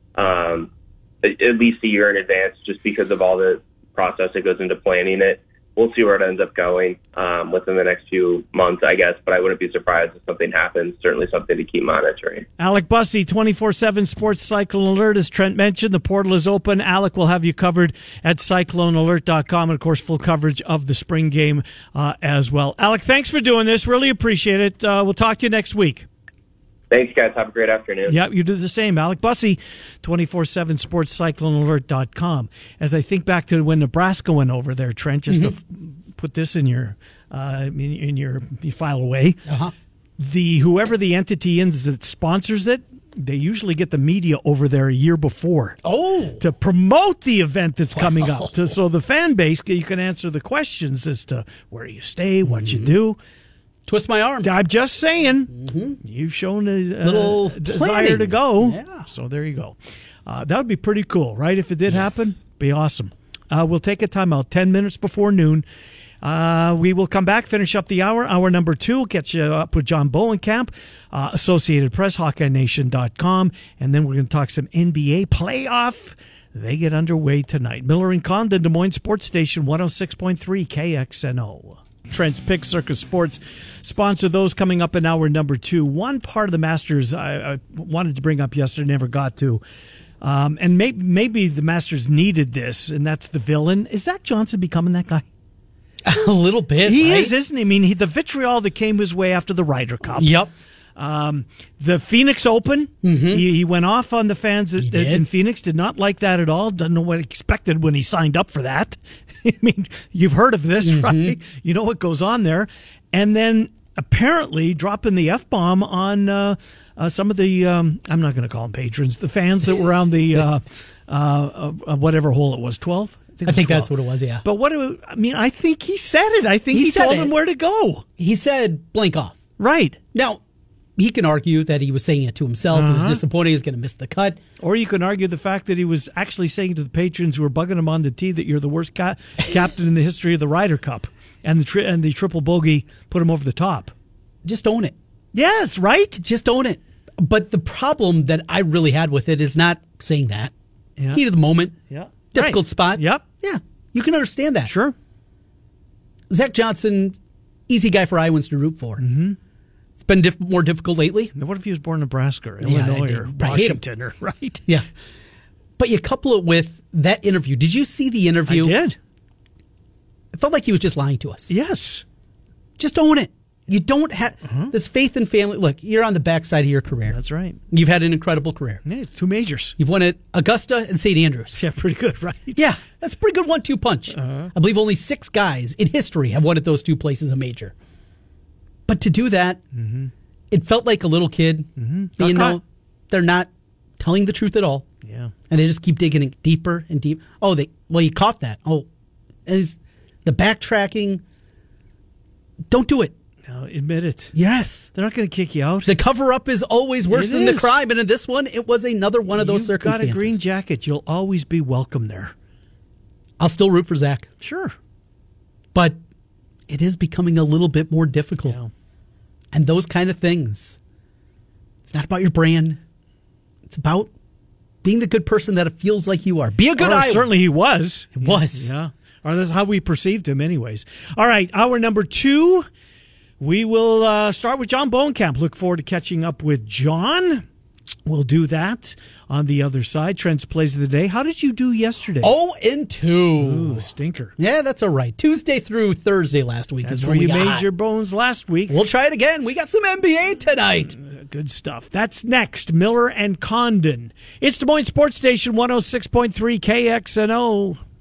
Speaker 5: um, at least a year in advance just because of all the process that goes into planning it. We'll see where it ends up going um, within the next few months, I guess, but I wouldn't be surprised if something happens. Certainly something to keep monitoring.
Speaker 1: Alec Bussey, twenty-four seven Sports Cyclone Alert. As Trent mentioned, the portal is open. Alec will have you covered at cyclone alert dot com, and, of course, full coverage of the spring game uh, as well. Alec, thanks for doing this. Really appreciate it. Uh, we'll talk to you next week.
Speaker 5: Thanks, guys. Have a great afternoon.
Speaker 1: Yeah, you do the same. Alec Bussey, twenty-four seven sports cyclone alert dot com. As I think back to when Nebraska went over there, Trent, just mm-hmm. to f- put this in your uh, in, in your you file away,
Speaker 2: uh-huh.
Speaker 1: the whoever the entity is that sponsors it, they usually get the media over there a year before
Speaker 2: oh.
Speaker 1: to promote the event that's coming
Speaker 2: wow.
Speaker 1: up. To, so the fan base, you can answer the questions as to where you stay, what mm-hmm. you do.
Speaker 2: Twist my arm.
Speaker 1: I'm just saying,
Speaker 2: mm-hmm.
Speaker 1: you've shown a, a
Speaker 2: little
Speaker 1: desire
Speaker 2: planning.
Speaker 1: to go.
Speaker 2: Yeah.
Speaker 1: So there you go. Uh, that would be pretty cool, right? If it did
Speaker 2: yes.
Speaker 1: happen, be awesome. Uh, we'll take a timeout, ten minutes before noon. Uh, we will come back, finish up the hour. Hour number two, we'll get you up with John Bowenkamp, uh, Associated Press, Hawkeye Nation dot com, and then we're going to talk some N B A playoff. They get underway tonight. Miller and Condon, Des Moines Sports Station, one oh six point three K X N O. Trent's Pick, Circus Sports sponsor those coming up in hour number two. One part of the Masters I, I wanted to bring up yesterday, never got to. Um, and may, maybe the Masters needed this, and that's the villain. Is Zach Johnson becoming that guy?
Speaker 2: A little bit,
Speaker 1: He
Speaker 2: right?
Speaker 1: is, isn't he? I mean, he, the vitriol that came his way after the Ryder Cup.
Speaker 2: Yep.
Speaker 1: Um, the Phoenix Open,
Speaker 2: mm-hmm.
Speaker 1: he, he went off on the fans at, in Phoenix, did not like that at all. Doesn't know what he expected when he signed up for that. I mean, you've heard of this, mm-hmm. right? You know what goes on there. And then apparently dropping the F-bomb on uh, uh, some of the, um, I'm not going to call them patrons, the fans that were on the, uh, uh, uh, whatever hole it was, twelve?
Speaker 2: I think, I think that's what it was, yeah.
Speaker 1: But what, do, I mean, I think he said it. I think he,
Speaker 2: he
Speaker 1: told
Speaker 2: it.
Speaker 1: him where to go.
Speaker 2: He said, blank off.
Speaker 1: Right.
Speaker 2: Now, he can argue that he was saying it to himself. Uh-huh. He was disappointed he was going to miss the cut.
Speaker 1: Or you can argue the fact that he was actually saying to the patrons who were bugging him on the tee that you're the worst ca- captain in the history of the Ryder Cup. And the tri- and the triple bogey put him over the top.
Speaker 2: Just own it.
Speaker 1: Yes, right?
Speaker 2: Just own it. But the problem that I really had with it is not saying that.
Speaker 1: Yeah.
Speaker 2: Heat of the moment.
Speaker 1: Yeah.
Speaker 2: Difficult
Speaker 1: right.
Speaker 2: spot.
Speaker 1: Yep.
Speaker 2: Yeah. You can understand that.
Speaker 1: Sure.
Speaker 2: Zach Johnson, easy guy for Iowans to root for.
Speaker 1: Mm-hmm.
Speaker 2: It's been diff- more difficult lately.
Speaker 1: Now, what if he was born in Nebraska or
Speaker 2: yeah,
Speaker 1: Illinois or
Speaker 2: I
Speaker 1: Washington? Or, right?
Speaker 2: Yeah. But you couple it with that interview. Did you see the interview?
Speaker 1: I did.
Speaker 2: It felt like he was just lying to us.
Speaker 1: Yes.
Speaker 2: Just own it. You don't have
Speaker 1: uh-huh.
Speaker 2: this faith in family. Look, you're on the backside of your career.
Speaker 1: That's right.
Speaker 2: You've had an incredible career.
Speaker 1: Yeah, two majors.
Speaker 2: You've won at Augusta and Saint Andrews.
Speaker 1: Yeah, pretty good, right?
Speaker 2: Yeah, that's a pretty good one two punch.
Speaker 1: Uh-huh.
Speaker 2: I believe only six guys in history have won at those two places a major. But to do that,
Speaker 1: mm-hmm.
Speaker 2: it felt like a little kid.
Speaker 1: Mm-hmm.
Speaker 2: You know, they're not telling the truth at all.
Speaker 1: Yeah.
Speaker 2: And they just keep digging deeper and deeper. Oh, they well, you caught that. Oh, is the backtracking. Don't do it.
Speaker 1: No, admit it.
Speaker 2: Yes.
Speaker 1: They're not going to kick you out.
Speaker 2: The cover-up is always worse
Speaker 1: It
Speaker 2: than
Speaker 1: is.
Speaker 2: the crime, and in this one, it was another one of those
Speaker 1: You've
Speaker 2: circumstances.
Speaker 1: got a green jacket. You'll always be welcome there.
Speaker 2: I'll still root for Zach.
Speaker 1: Sure.
Speaker 2: But it is becoming a little bit more difficult.
Speaker 1: Yeah.
Speaker 2: And those kind of things, it's not about your brand. It's about being the good person that it feels like you are. Be a good
Speaker 1: Or
Speaker 2: Iowa.
Speaker 1: certainly he was.
Speaker 2: He was.
Speaker 1: Yeah. Or that's how we perceived him anyways. All right, hour number two. We will uh, start with John Bowenkamp. Look forward to catching up with John. We'll do that on the other side. Trent's Plays of the Day. How did you do yesterday?
Speaker 2: Oh, and two.
Speaker 1: Ooh, stinker.
Speaker 2: Yeah, that's all right. Tuesday through Thursday last week
Speaker 1: That's
Speaker 2: is
Speaker 1: where
Speaker 2: when
Speaker 1: you
Speaker 2: we
Speaker 1: made
Speaker 2: got.
Speaker 1: your bones last week.
Speaker 2: We'll try it again. We got some N B A tonight.
Speaker 1: Uh, good stuff. That's next. Miller and Condon. It's Des Moines Sports Station one oh six point three K X N O.